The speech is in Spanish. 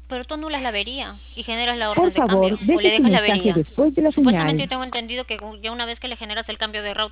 Pero tú anulas la avería y generas la Por orden de favor, cambio o le deje su dejas la mensaje avería. después de la Supuestamente yo señal. tengo entendido que ya una vez que le generas el cambio de router